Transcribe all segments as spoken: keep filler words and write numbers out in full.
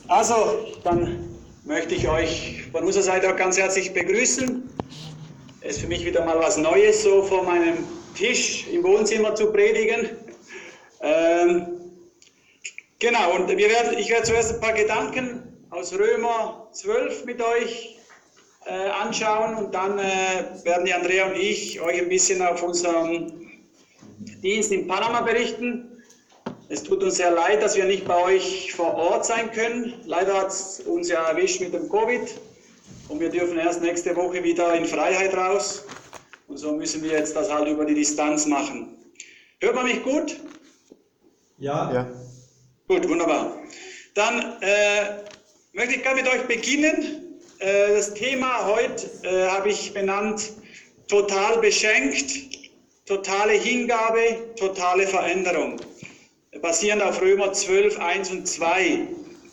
Also, dann möchte ich euch von unserer Seite auch ganz herzlich begrüßen. Es ist für mich wieder mal was Neues, so vor meinem Tisch im Wohnzimmer zu predigen. Ähm, genau, und wir werden, ich werde zuerst ein paar Gedanken aus Römer zwölf mit euch äh, anschauen und dann äh, werden die Andrea und ich euch ein bisschen auf unserem Dienst in Panama berichten. Es tut uns sehr leid, dass wir nicht bei euch vor Ort sein können. Leider hat es uns ja erwischt mit dem Covid und wir dürfen erst nächste Woche wieder in Freiheit raus. Und so müssen wir jetzt das halt über die Distanz machen. Hört man mich gut? Ja. ja. Gut, wunderbar. Dann äh, möchte ich gerne mit euch beginnen. Äh, das Thema heute äh, habe ich benannt: total beschenkt, totale Hingabe, totale Veränderung. Basierend auf Römer zwölf, eins und zwei.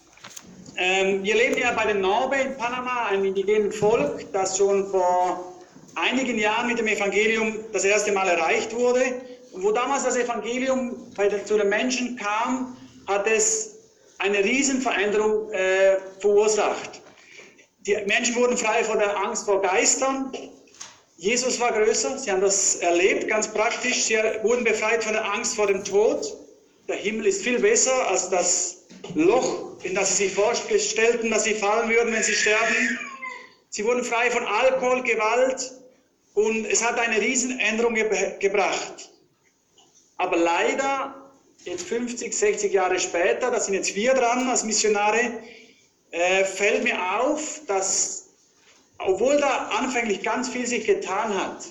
Ähm, wir leben ja bei den Norbe in Panama, einem indigenen Volk, das schon vor einigen Jahren mit dem Evangelium das erste Mal erreicht wurde. Und wo damals das Evangelium bei den, zu den Menschen kam, hat es eine Riesenveränderung äh, verursacht. Die Menschen wurden frei von der Angst vor Geistern. Jesus war größer, sie haben das erlebt, ganz praktisch. Sie wurden befreit von der Angst vor dem Tod. Der Himmel ist viel besser als das Loch, in das sie sich vorstellten, dass sie fallen würden, wenn sie sterben. Sie wurden frei von Alkohol, Gewalt und es hat eine Riesenänderung ge gebracht. Aber leider, jetzt fünfzig, sechzig Jahre später, da sind jetzt wir dran als Missionare, äh, fällt mir auf, dass, obwohl da anfänglich ganz viel sich getan hat,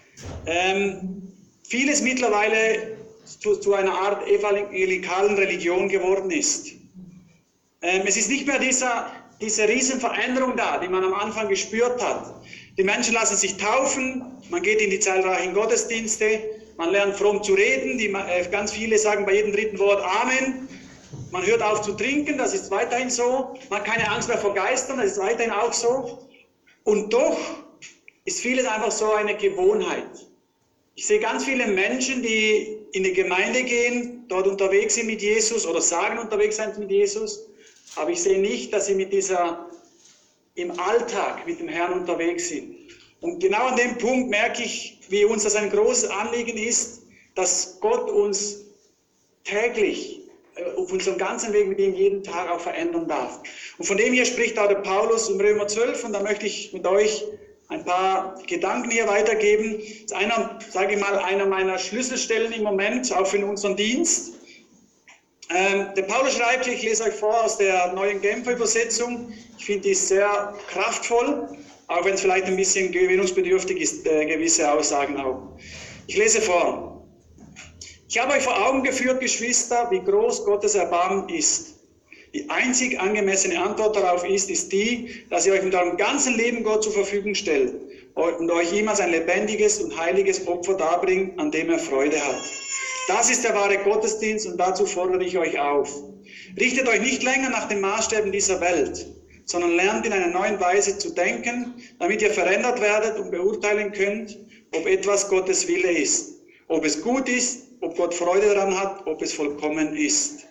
ähm, vieles mittlerweile Zu, zu einer Art evangelikalen Religion geworden ist. Ähm, es ist nicht mehr dieser, diese Riesenveränderung da, die man am Anfang gespürt hat. Die Menschen lassen sich taufen, man geht in die zahlreichen Gottesdienste, man lernt fromm zu reden, die, äh, ganz viele sagen bei jedem dritten Wort Amen. Man hört auf zu trinken, das ist weiterhin so. Man hat keine Angst mehr vor Geistern, das ist weiterhin auch so. Und doch ist vieles einfach so eine Gewohnheit. Ich sehe ganz viele Menschen, die in die Gemeinde gehen, dort unterwegs sind mit Jesus oder sagen unterwegs sind mit Jesus, aber ich sehe nicht, dass sie mit dieser, im Alltag mit dem Herrn unterwegs sind. Und genau an dem Punkt merke ich, wie uns das ein großes Anliegen ist, dass Gott uns täglich auf unserem ganzen Weg mit ihm jeden Tag auch verändern darf. Und von dem hier spricht auch der Paulus in Römer zwölf und da möchte ich mit euch ein paar Gedanken hier weitergeben. Das ist einer, sage ich mal, einer meiner Schlüsselstellen im Moment, auch für unseren Dienst. Ähm, der Paulus schreibt, ich lese euch vor aus der neuen Genfer Übersetzung. Ich finde die sehr kraftvoll, auch wenn es vielleicht ein bisschen gewöhnungsbedürftig ist, äh, gewisse Aussagen auch. Ich lese vor. Ich habe euch vor Augen geführt, Geschwister, wie groß Gottes Erbarmen ist. Die einzig angemessene Antwort darauf ist, ist die, dass ihr euch mit eurem ganzen Leben Gott zur Verfügung stellt und euch ihm als ein lebendiges und heiliges Opfer darbringt, an dem er Freude hat. Das ist der wahre Gottesdienst und dazu fordere ich euch auf. Richtet euch nicht länger nach den Maßstäben dieser Welt, sondern lernt in einer neuen Weise zu denken, damit ihr verändert werdet und beurteilen könnt, ob etwas Gottes Wille ist, ob es gut ist, ob Gott Freude daran hat, ob es vollkommen ist.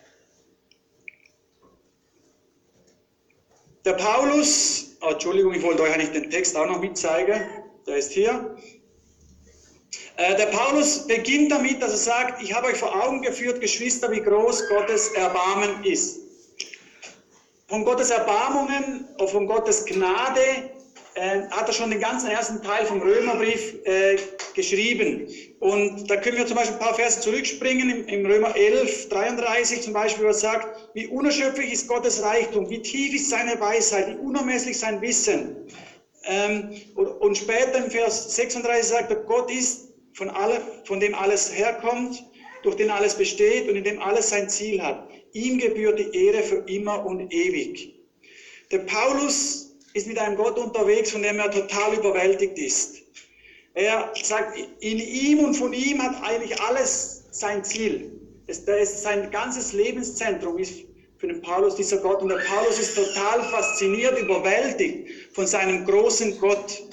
Der Paulus, oh, Entschuldigung, ich wollte euch eigentlich den Text auch noch mitzeigen, der ist hier. Äh, der Paulus beginnt damit, dass er sagt, ich habe euch vor Augen geführt, Geschwister, wie groß Gottes Erbarmen ist. Von Gottes Erbarmungen, von Gottes Gnade äh, hat er schon den ganzen ersten Teil vom Römerbrief äh, geschrieben. Und da können wir zum Beispiel ein paar Verse zurückspringen, im, im Römer elf, dreiunddreißig zum Beispiel, wo er sagt, wie unerschöpflich ist Gottes Reichtum, wie tief ist seine Weisheit, wie unermesslich sein Wissen. Ähm, und, und später im Vers sechsunddreißig sagt er, Gott ist von, alle, von dem alles herkommt, durch den alles besteht und in dem alles sein Ziel hat. Ihm gebührt die Ehre für immer und ewig. Der Paulus ist mit einem Gott unterwegs, von dem er total überwältigt ist. Er sagt, in ihm und von ihm hat eigentlich alles sein Ziel. Es, das ist sein ganzes Lebenszentrum ist für den Paulus dieser Gott. Und der Paulus ist total fasziniert, überwältigt von seinem großen Gott.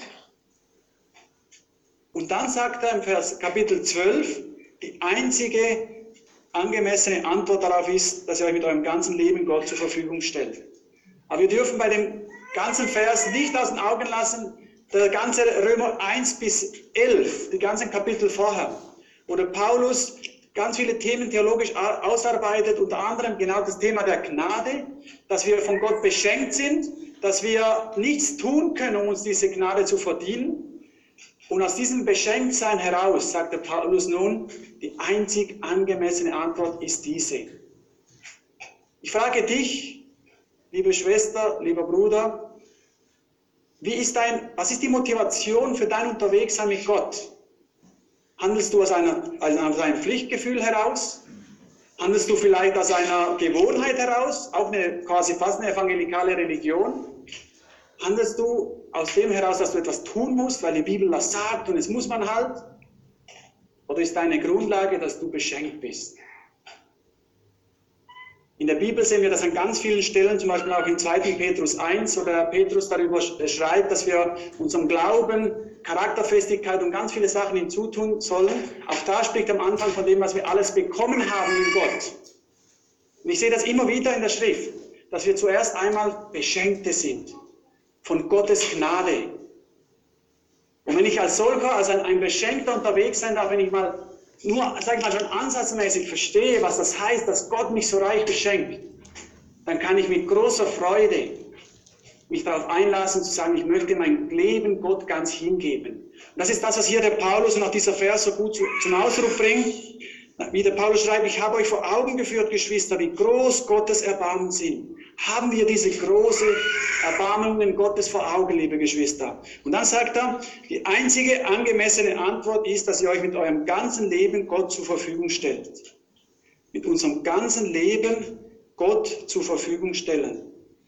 Und dann sagt er im Vers Kapitel zwölf, die einzige angemessene Antwort darauf ist, dass ihr euch mit eurem ganzen Leben Gott zur Verfügung stellt. Aber wir dürfen bei dem ganzen Vers nicht aus den Augen lassen, der ganze Römer eins bis elf, die ganzen Kapitel vorher, wo der Paulus ganz viele Themen theologisch ausarbeitet, unter anderem genau das Thema der Gnade, dass wir von Gott beschenkt sind, dass wir nichts tun können, um uns diese Gnade zu verdienen. Und aus diesem Beschenktsein heraus, sagt der Paulus nun, die einzig angemessene Antwort ist diese. Ich frage dich, liebe Schwester, lieber Bruder, wie ist dein, was ist die Motivation für dein Unterwegssein mit Gott? Handelst du aus, einer, aus einem Pflichtgefühl heraus? Handelst du vielleicht aus einer Gewohnheit heraus? Auch eine, quasi fast eine evangelikale Religion? Handelst du aus dem heraus, dass du etwas tun musst, weil die Bibel das sagt und es muss man halt? Oder ist deine Grundlage, dass du beschenkt bist? In der Bibel sehen wir das an ganz vielen Stellen, zum Beispiel auch in zweiten Petrus eins, wo der Petrus darüber schreibt, dass wir unserem Glauben, Charakterfestigkeit und ganz viele Sachen hinzutun sollen. Auch da spricht er am Anfang von dem, was wir alles bekommen haben in Gott. Und ich sehe das immer wieder in der Schrift, dass wir zuerst einmal Beschenkte sind von Gottes Gnade. Und wenn ich als solcher, als ein, ein Beschenkter unterwegs sein darf, wenn ich mal nur, sag ich mal, schon ansatzmäßig verstehe, was das heißt, dass Gott mich so reich beschenkt, dann kann ich mit großer Freude mich darauf einlassen, zu sagen, ich möchte mein Leben Gott ganz hingeben. Und das ist das, was hier der Paulus und auch dieser Vers so gut zu, zum Ausdruck bringt. Wie der Paulus schreibt, ich habe euch vor Augen geführt, Geschwister, wie groß Gottes Erbarmen sind. Haben wir diese große Erbarmungen Gottes vor Augen, liebe Geschwister. Und dann sagt er, die einzige angemessene Antwort ist, dass ihr euch mit eurem ganzen Leben Gott zur Verfügung stellt. Mit unserem ganzen Leben Gott zur Verfügung stellen.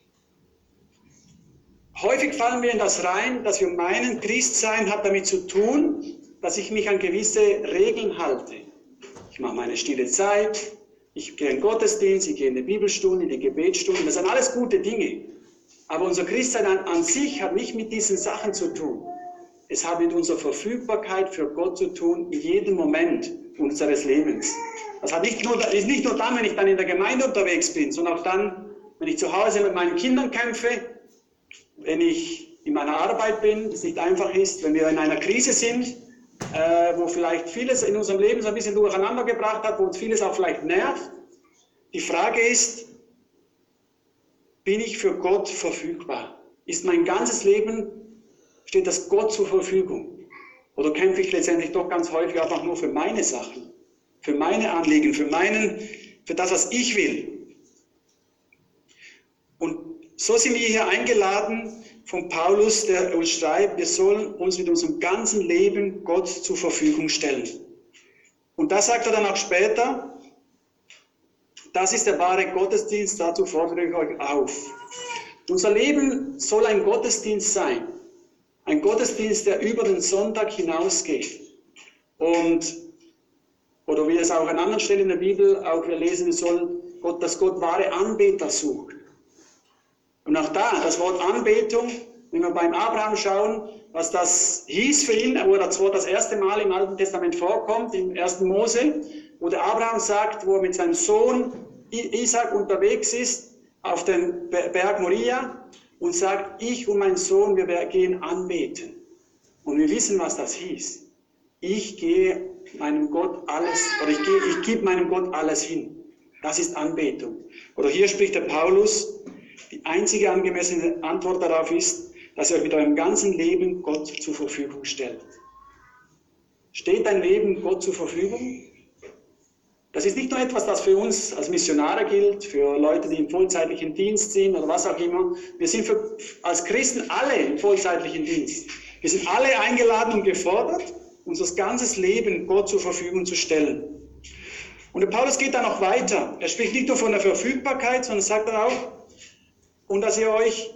Häufig fallen wir in das rein, dass wir meinen, Christsein hat damit zu tun, dass ich mich an gewisse Regeln halte. Ich mache meine stille Zeit, ich gehe in den Gottesdienst, ich gehe in die Bibelstunde, in die Gebetsstunde, das sind alles gute Dinge. Aber unser Christsein an, an sich hat nicht mit diesen Sachen zu tun. Es hat mit unserer Verfügbarkeit für Gott zu tun, in jedem Moment unseres Lebens. Das hat nicht nur, ist nicht nur dann, wenn ich dann in der Gemeinde unterwegs bin, sondern auch dann, wenn ich zu Hause mit meinen Kindern kämpfe, wenn ich in meiner Arbeit bin, es nicht einfach ist, wenn wir in einer Krise sind, Äh, wo vielleicht vieles in unserem Leben so ein bisschen durcheinander gebracht hat, wo uns vieles auch vielleicht nervt. Die Frage ist, bin ich für Gott verfügbar? Ist mein ganzes Leben, steht das Gott zur Verfügung? Oder kämpfe ich letztendlich doch ganz häufig einfach nur für meine Sachen, für meine Anliegen, für, meinen, für das, was ich will? Und so sind wir hier eingeladen, von Paulus, der uns schreibt, wir sollen uns mit unserem ganzen Leben Gott zur Verfügung stellen. Und das sagt er dann auch später, das ist der wahre Gottesdienst, dazu fordere ich euch auf. Unser Leben soll ein Gottesdienst sein, ein Gottesdienst, der über den Sonntag hinausgeht. Und, oder wie es auch an anderen Stellen in der Bibel, auch wir lesen sollen, Gott, dass Gott wahre Anbeter sucht. Und auch da, das Wort Anbetung, wenn wir beim Abraham schauen, was das hieß für ihn, wo er zwar das erste Mal im Alten Testament vorkommt, im ersten Mose, wo der Abraham sagt, wo er mit seinem Sohn Isaac unterwegs ist, auf dem Berg Moria und sagt, ich und mein Sohn, wir gehen anbeten. Und wir wissen, was das hieß. Ich gehe meinem Gott alles, oder ich, gehe, ich gebe meinem Gott alles hin. Das ist Anbetung. Oder hier spricht der Paulus, die einzige angemessene Antwort darauf ist, dass ihr euch mit eurem ganzen Leben Gott zur Verfügung stellt. Steht dein Leben Gott zur Verfügung? Das ist nicht nur etwas, das für uns als Missionare gilt, für Leute, die im vollzeitlichen Dienst sind oder was auch immer. Wir sind für, als Christen alle im vollzeitlichen Dienst. Wir sind alle eingeladen und gefordert, unser ganzes Leben Gott zur Verfügung zu stellen. Und der Paulus geht dann noch weiter. Er spricht nicht nur von der Verfügbarkeit, sondern sagt er auch, und dass ihr euch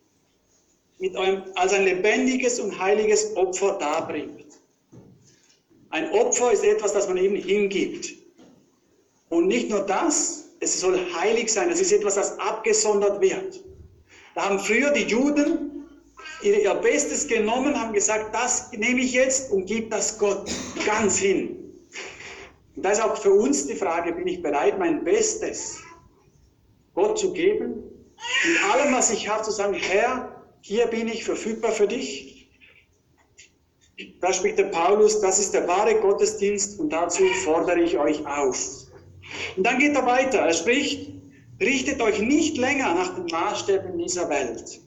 mit eurem, als ein lebendiges und heiliges Opfer darbringt. Ein Opfer ist etwas, das man eben hingibt. Und nicht nur das, es soll heilig sein, es ist etwas, das abgesondert wird. Da haben früher die Juden ihr Bestes genommen, haben gesagt, das nehme ich jetzt und gebe das Gott ganz hin. Und da ist auch für uns die Frage, bin ich bereit, mein Bestes Gott zu geben? Mit allem was ich habe, zu sagen, Herr, hier bin ich verfügbar für dich. Da spricht der Paulus, das ist der wahre Gottesdienst und dazu fordere ich euch auf. Und dann geht er weiter, er spricht, richtet euch nicht länger nach den Maßstäben dieser Welt.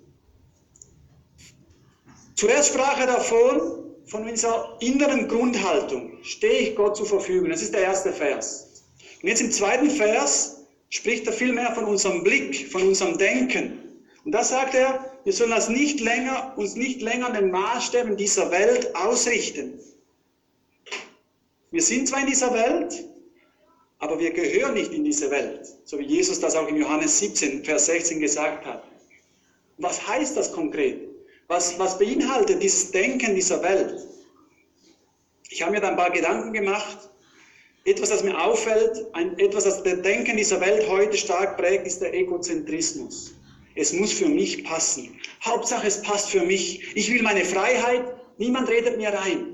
Zuerst sprach er davon, von unserer inneren Grundhaltung, stehe ich Gott zur Verfügung. Das ist der erste Vers. Und jetzt im zweiten Vers spricht er vielmehr von unserem Blick, von unserem Denken. Und da sagt er, wir sollen das nicht länger, uns nicht länger an den Maßstäben dieser Welt ausrichten. Wir sind zwar in dieser Welt, aber wir gehören nicht in diese Welt, so wie Jesus das auch in Johannes siebzehn, Vers sechzehn gesagt hat. Was heißt das konkret? Was, was beinhaltet dieses Denken dieser Welt? Ich habe mir da ein paar Gedanken gemacht. Etwas, das mir auffällt, ein, etwas, das das Denken dieser Welt heute stark prägt, ist der Egozentrismus. Es muss für mich passen. Hauptsache, es passt für mich. Ich will meine Freiheit, niemand redet mir rein.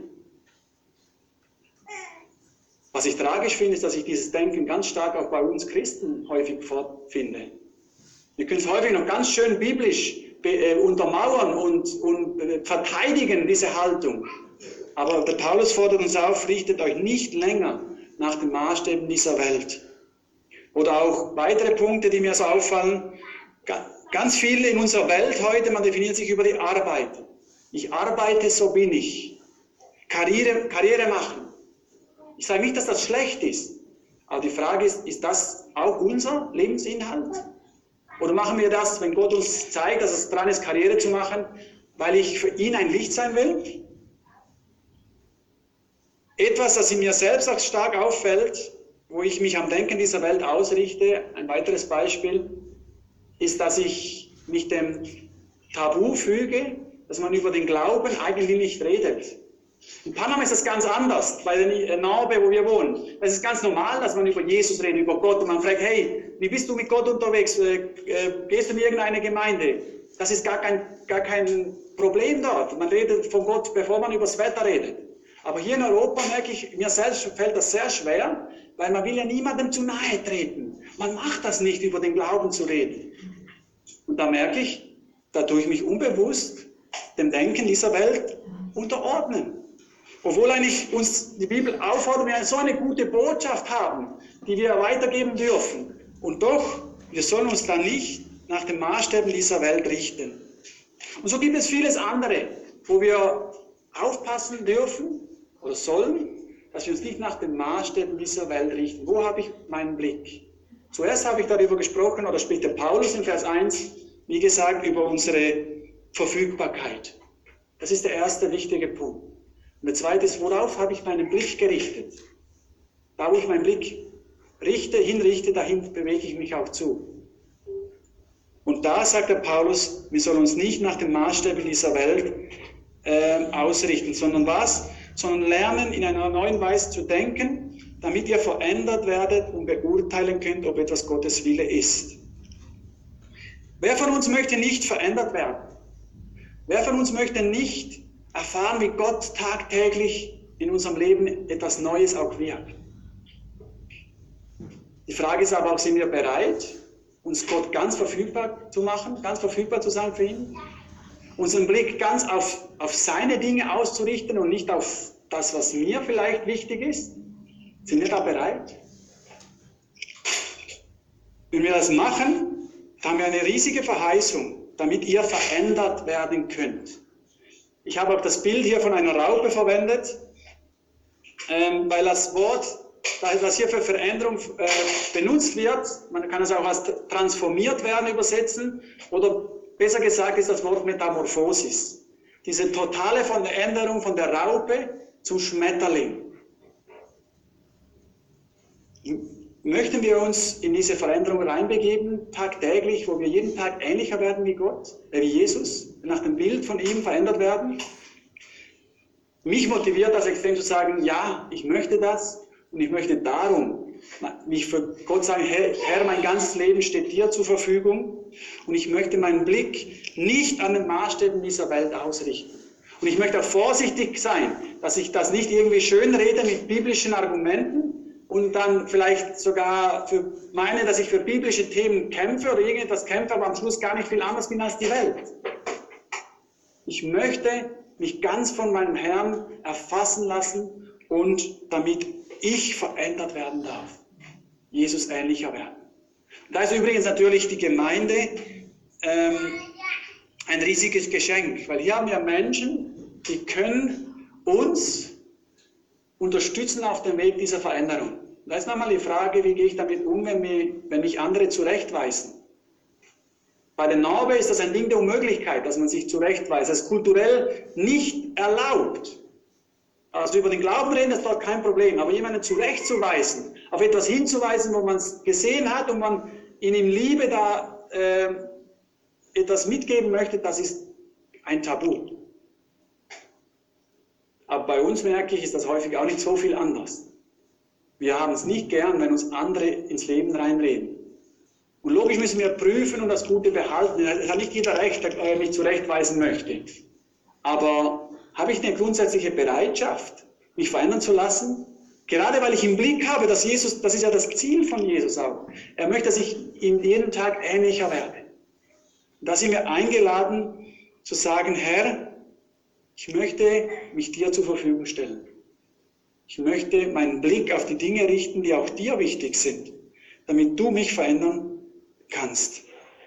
Was ich tragisch finde, ist, dass ich dieses Denken ganz stark auch bei uns Christen häufig vorfinde. Wir können es häufig noch ganz schön biblisch äh, untermauern und, und äh, verteidigen, diese Haltung. Aber der Paulus fordert uns auf, richtet euch nicht länger nach den Maßstäben dieser Welt. Oder auch weitere Punkte, die mir so auffallen. Ganz viele in unserer Welt heute, man definiert sich über die Arbeit. Ich arbeite, so bin ich. Karriere, Karriere machen. Ich sage nicht, dass das schlecht ist. Aber die Frage ist, ist das auch unser Lebensinhalt? Oder machen wir das, wenn Gott uns zeigt, dass es dran ist, Karriere zu machen, weil ich für ihn ein Licht sein will? Etwas, das in mir selbst auch stark auffällt, wo ich mich am Denken dieser Welt ausrichte, ein weiteres Beispiel, ist, dass ich mich dem Tabu füge, dass man über den Glauben eigentlich nicht redet. In Panama ist das ganz anders, bei der Narbe, wo wir wohnen. Es ist ganz normal, dass man über Jesus redet, über Gott, und man fragt, hey, wie bist du mit Gott unterwegs? Äh, äh, gehst du in irgendeine Gemeinde? Das ist gar kein, gar kein Problem dort. Man redet von Gott, bevor man über das Wetter redet. Aber hier in Europa merke ich, mir selbst fällt das sehr schwer, weil man will ja niemandem zu nahe treten. Man macht das nicht, über den Glauben zu reden. Und da merke ich, da tue ich mich unbewusst dem Denken dieser Welt unterordnen. Obwohl eigentlich uns die Bibel auffordert, wir so eine gute Botschaft haben, die wir weitergeben dürfen. Und doch, wir sollen uns da nicht nach den Maßstäben dieser Welt richten. Und so gibt es vieles andere, wo wir aufpassen dürfen oder sollen, dass wir uns nicht nach den Maßstäben dieser Welt richten. Wo habe ich meinen Blick? Zuerst habe ich darüber gesprochen, oder spricht der Paulus in Vers eins, wie gesagt, über unsere Verfügbarkeit. Das ist der erste wichtige Punkt. Und der zweite ist, worauf habe ich meinen Blick gerichtet? Da, wo ich meinen Blick richte, hinrichte, dahin bewege ich mich auch zu. Und da sagt der Paulus, wir sollen uns nicht nach den Maßstäben dieser Welt äh, ausrichten, sondern was? Sondern lernen, in einer neuen Weise zu denken, damit ihr verändert werdet und beurteilen könnt, ob etwas Gottes Wille ist. Wer von uns möchte nicht verändert werden? Wer von uns möchte nicht erfahren, wie Gott tagtäglich in unserem Leben etwas Neues auch wirkt? Die Frage ist aber auch, sind wir bereit, uns Gott ganz verfügbar zu machen, ganz verfügbar zu sein für ihn? Unseren Blick ganz auf, auf seine Dinge auszurichten und nicht auf das, was mir vielleicht wichtig ist? Sind wir da bereit? Wenn wir das machen, dann haben wir eine riesige Verheißung, damit ihr verändert werden könnt. Ich habe auch das Bild hier von einer Raupe verwendet, ähm, weil das Wort, das hier für Veränderung äh, benutzt wird, man kann es auch als transformiert werden übersetzen, oder besser gesagt ist das Wort Metamorphosis. Diese totale Veränderung von der Raupe zum Schmetterling. Möchten wir uns in diese Veränderung reinbegeben, tagtäglich, wo wir jeden Tag ähnlicher werden wie Gott, äh, wie Jesus, nach dem Bild von ihm verändert werden? Mich motiviert das extrem zu sagen, ja, ich möchte das und ich möchte darum mich für Gott sagen, Herr, Herr, mein ganzes Leben steht dir zur Verfügung und ich möchte meinen Blick nicht an den Maßstäben dieser Welt ausrichten. Und ich möchte auch vorsichtig sein, dass ich das nicht irgendwie schönrede mit biblischen Argumenten und dann vielleicht sogar für meine, dass ich für biblische Themen kämpfe oder irgendetwas kämpfe, aber am Schluss gar nicht viel anders bin als die Welt. Ich möchte mich ganz von meinem Herrn erfassen lassen und damit ich verändert werden darf, Jesus ähnlicher werden. Und da ist übrigens natürlich die Gemeinde ähm, ein riesiges Geschenk, weil hier haben wir Menschen, die können uns unterstützen auf dem Weg dieser Veränderung. Da ist nochmal die Frage, wie gehe ich damit um, wenn mich, wenn mich andere zurechtweisen. Bei den Norbe ist das ein Ding der Unmöglichkeit, dass man sich zurechtweist. Das ist kulturell nicht erlaubt. Also über den Glauben reden ist dort kein Problem, aber jemanden zurechtzuweisen, auf etwas hinzuweisen, wo man es gesehen hat und man in ihm Liebe da äh, etwas mitgeben möchte, das ist ein Tabu. Aber bei uns, merke ich, ist das häufig auch nicht so viel anders. Wir haben es nicht gern, wenn uns andere ins Leben reinreden. Und logisch müssen wir prüfen und das Gute behalten. Es hat nicht jeder Recht, der mich zurechtweisen möchte. Aber habe ich eine grundsätzliche Bereitschaft, mich verändern zu lassen? Gerade weil ich im Blick habe, dass Jesus, das ist ja das Ziel von Jesus auch. Er möchte, dass ich ihm jeden Tag ähnlicher werde. Und da sind wir eingeladen zu sagen, Herr, ich möchte mich dir zur Verfügung stellen. Ich möchte meinen Blick auf die Dinge richten, die auch dir wichtig sind, damit du mich verändern kannst.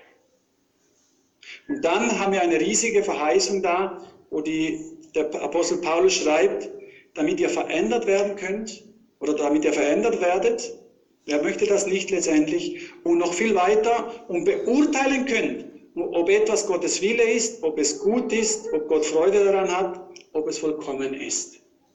Und dann haben wir eine riesige Verheißung da, wo die, der Apostel Paulus schreibt, damit ihr verändert werden könnt, oder damit ihr verändert werdet, wer möchte das nicht letztendlich, und noch viel weiter, und beurteilen könnt, ob etwas Gottes Wille ist, ob es gut ist, ob Gott Freude daran hat, ob es vollkommen ist.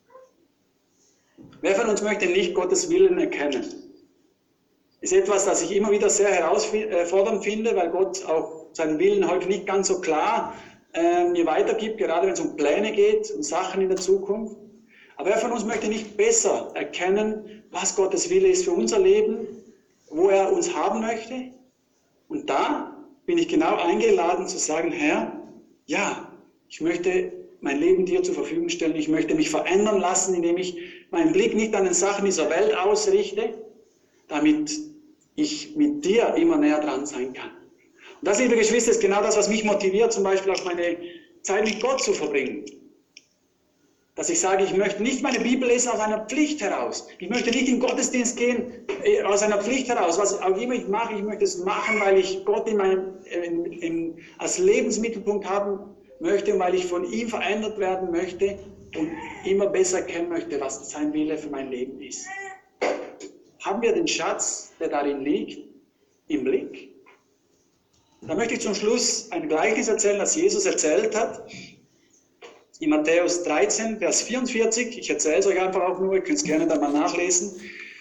Wer von uns möchte nicht Gottes Willen erkennen? Ist etwas, das ich immer wieder sehr herausfordernd finde, weil Gott auch seinen Willen häufig nicht ganz so klar äh, mir weitergibt, gerade wenn es um Pläne geht und Sachen in der Zukunft. Aber wer von uns möchte nicht besser erkennen, was Gottes Wille ist für unser Leben, wo er uns haben möchte? Und da bin ich genau eingeladen zu sagen, Herr, ja, ich möchte mein Leben dir zur Verfügung stellen, ich möchte mich verändern lassen, indem ich meinen Blick nicht an den Sachen dieser Welt ausrichte, damit ich mit dir immer näher dran sein kann. Und das, liebe Geschwister, ist genau das, was mich motiviert, zum Beispiel auch meine Zeit mit Gott zu verbringen. Dass ich sage, ich möchte nicht meine Bibel lesen aus einer Pflicht heraus. Ich möchte nicht in den Gottesdienst gehen äh, aus einer Pflicht heraus. Was auch immer ich mache, ich möchte es machen, weil ich Gott in meinem, in, in, als Lebensmittelpunkt haben möchte und weil ich von ihm verändert werden möchte und immer besser kennen möchte, was sein Wille für mein Leben ist. Haben wir den Schatz, der darin liegt, im Blick? Da möchte ich zum Schluss ein Gleichnis erzählen, das Jesus erzählt hat. In Matthäus dreizehn, Vers vierundvierzig, ich erzähle es euch einfach auch nur, ihr könnt es gerne dann mal nachlesen.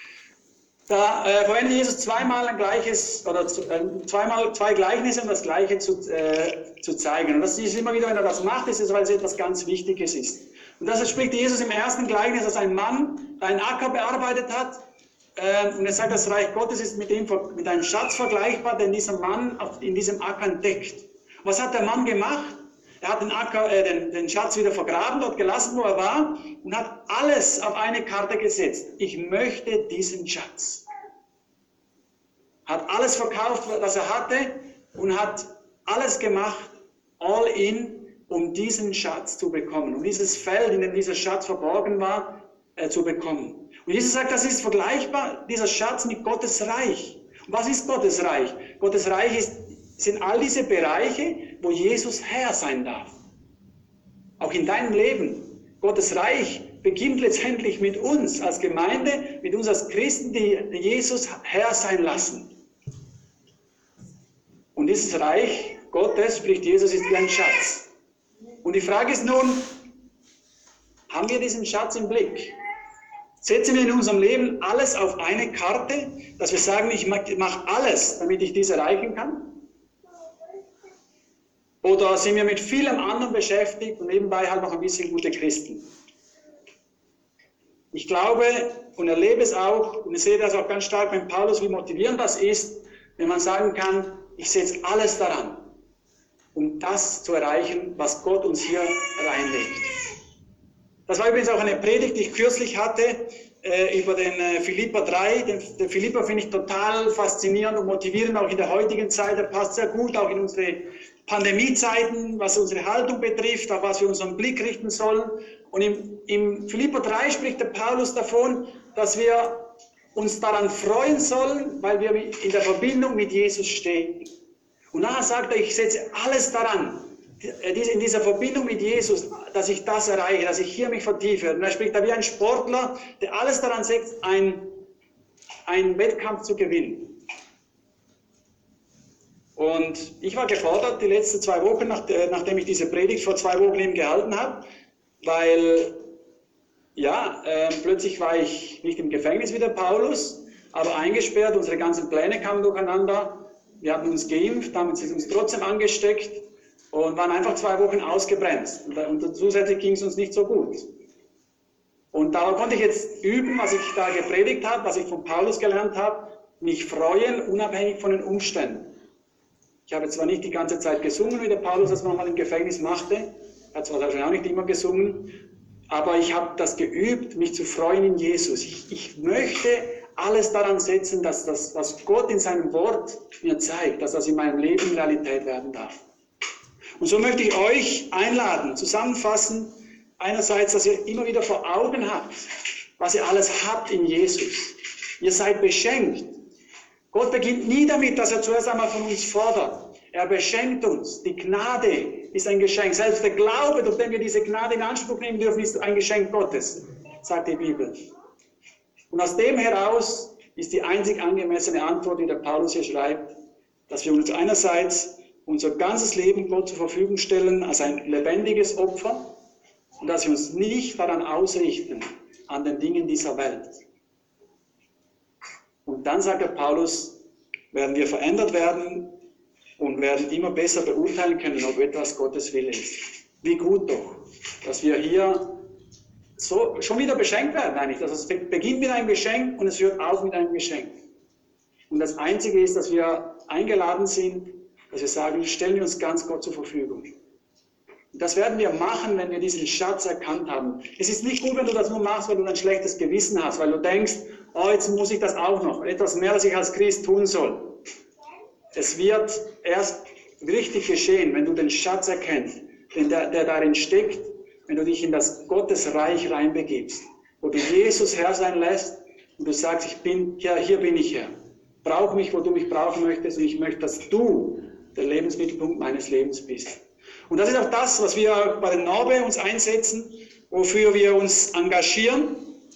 Da äh, verwendet Jesus zweimal ein gleiches, oder äh, zweimal zwei Gleichnisse, um das Gleiche zu, äh, zu zeigen. Und das ist immer wieder, wenn er das macht, ist es, weil es etwas ganz Wichtiges ist. Und das spricht Jesus im ersten Gleichnis, dass ein Mann einen Acker bearbeitet hat. Äh, und er sagt, das Reich Gottes ist mit, dem, mit einem Schatz vergleichbar, den dieser Mann auf, in diesem Acker entdeckt. Was hat der Mann gemacht? Er hat den, Acker, äh, den, den Schatz wieder vergraben, dort gelassen, wo er war, und hat alles auf eine Karte gesetzt. Ich möchte diesen Schatz. Hat alles verkauft, was er hatte, und hat alles gemacht, all in, um diesen Schatz zu bekommen. Um dieses Feld, in dem dieser Schatz verborgen war, äh, zu bekommen. Und Jesus sagt, das ist vergleichbar, dieser Schatz, mit Gottes Reich. Und was ist Gottes Reich? Gottes Reich ist, sind all diese Bereiche, wo Jesus Herr sein darf. Auch in deinem Leben. Gottes Reich beginnt letztendlich mit uns als Gemeinde, mit uns als Christen, die Jesus Herr sein lassen. Und dieses Reich Gottes, spricht Jesus, ist wie ein Schatz. Und die Frage ist nun, haben wir diesen Schatz im Blick? Setzen wir in unserem Leben alles auf eine Karte, dass wir sagen, ich mache alles, damit ich dies erreichen kann? Oder sind wir mit vielem anderen beschäftigt und nebenbei halt noch ein bisschen gute Christen? Ich glaube und erlebe es auch, und ich sehe das auch ganz stark beim Paulus, wie motivierend das ist, wenn man sagen kann, ich setze alles daran, um das zu erreichen, was Gott uns hier reinlegt. Das war übrigens auch eine Predigt, die ich kürzlich hatte, äh, über den äh, Philipper drei. Den, den Philipper finde ich total faszinierend und motivierend, auch in der heutigen Zeit. Er passt sehr gut auch in unsere Pandemiezeiten, was unsere Haltung betrifft, auf was wir unseren Blick richten sollen. Und im, im Philipper drei spricht der Paulus davon, dass wir uns daran freuen sollen, weil wir in der Verbindung mit Jesus stehen. Und nachher sagt er, ich setze alles daran, in dieser Verbindung mit Jesus, dass ich das erreiche, dass ich hier mich vertiefe. Und er spricht da wie ein Sportler, der alles daran setzt, ein, einen Wettkampf zu gewinnen. Und ich war gefordert die letzten zwei Wochen, nach, nachdem ich diese Predigt vor zwei Wochen eben gehalten habe, weil ja, äh, plötzlich war ich nicht im Gefängnis wie der Paulus, aber eingesperrt, unsere ganzen Pläne kamen durcheinander, wir hatten uns geimpft, haben uns trotzdem angesteckt und waren einfach zwei Wochen ausgebremst. Und, und zusätzlich ging es uns nicht so gut. Und da konnte ich jetzt üben, was ich da gepredigt habe, was ich von Paulus gelernt habe, mich freuen, unabhängig von den Umständen. Ich habe zwar nicht die ganze Zeit gesungen, wie der Paulus das manchmal im Gefängnis machte, er hat zwar wahrscheinlich auch nicht immer gesungen, aber ich habe das geübt, mich zu freuen in Jesus. Ich, ich möchte alles daran setzen, dass das, was Gott in seinem Wort mir zeigt, dass das in meinem Leben Realität werden darf. Und so möchte ich euch einladen, zusammenfassen, einerseits, dass ihr immer wieder vor Augen habt, was ihr alles habt in Jesus. Ihr seid beschenkt. Gott beginnt nie damit, dass er zuerst einmal von uns fordert. Er beschenkt uns. Die Gnade ist ein Geschenk. Selbst der Glaube, durch den wir diese Gnade in Anspruch nehmen dürfen, ist ein Geschenk Gottes, sagt die Bibel. Und aus dem heraus ist die einzig angemessene Antwort, die der Paulus hier schreibt, dass wir uns einerseits unser ganzes Leben Gott zur Verfügung stellen als ein lebendiges Opfer und dass wir uns nicht daran ausrichten, an den Dingen dieser Welt. Und dann sagt der Paulus, werden wir verändert werden und werden immer besser beurteilen können, ob etwas Gottes Wille ist. Wie gut doch, dass wir hier so schon wieder beschenkt werden eigentlich. Also es beginnt mit einem Geschenk und es hört auf mit einem Geschenk. Und das Einzige ist, dass wir eingeladen sind, dass wir sagen, stellen wir uns ganz Gott zur Verfügung. Und das werden wir machen, wenn wir diesen Schatz erkannt haben. Es ist nicht gut, wenn du das nur machst, weil du ein schlechtes Gewissen hast, weil du denkst, oh, jetzt muss ich das auch noch, etwas mehr, als ich als Christ tun soll. Es wird erst richtig geschehen, wenn du den Schatz erkennst, der, der darin steckt, wenn du dich in das Gottesreich reinbegibst, wo du Jesus Herr sein lässt und du sagst, ich bin, ja, hier bin ich Herr. Brauch mich, wo du mich brauchen möchtest und ich möchte, dass du der Lebensmittelpunkt meines Lebens bist. Und das ist auch das, was wir bei den Norbe uns einsetzen, wofür wir uns engagieren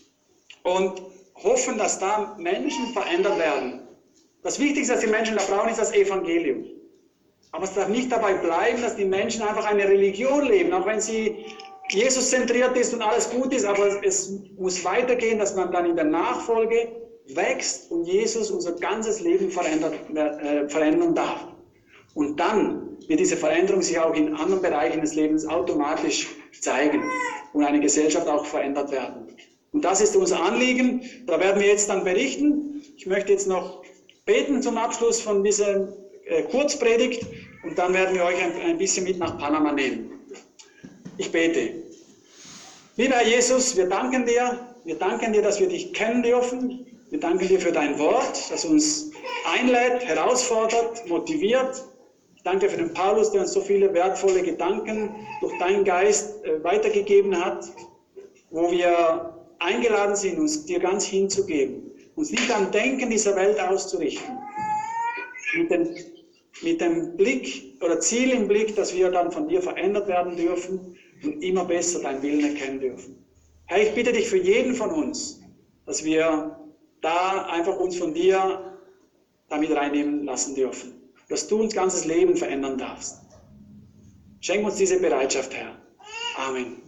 und hoffen, dass da Menschen verändert werden. Das Wichtigste, was die Menschen da brauchen, ist das Evangelium. Aber es darf nicht dabei bleiben, dass die Menschen einfach eine Religion leben, auch wenn sie Jesus zentriert ist und alles gut ist, aber es muss weitergehen, dass man dann in der Nachfolge wächst und Jesus unser ganzes Leben verändert, äh, verändern darf. Und dann wird diese Veränderung sich auch in anderen Bereichen des Lebens automatisch zeigen und eine Gesellschaft auch verändert werden. Und das ist unser Anliegen, da werden wir jetzt dann berichten. Ich möchte jetzt noch beten zum Abschluss von dieser äh, Kurzpredigt und dann werden wir euch ein, ein bisschen mit nach Panama nehmen. Ich bete. Lieber Herr Jesus, wir danken dir, wir danken dir, dass wir dich kennen dürfen. Wir danken dir für dein Wort, das uns einlädt, herausfordert, motiviert. Ich danke dir für den Paulus, der uns so viele wertvolle Gedanken durch deinen Geist äh, weitergegeben hat, wo wir eingeladen sind, uns dir ganz hinzugeben, uns nicht am Denken dieser Welt auszurichten, mit dem, mit dem Blick oder Ziel im Blick, dass wir dann von dir verändert werden dürfen und immer besser deinen Willen erkennen dürfen. Herr, ich bitte dich für jeden von uns, dass wir da einfach uns von dir damit reinnehmen lassen dürfen, dass du uns ganzes Leben verändern darfst. Schenk uns diese Bereitschaft, Herr. Amen.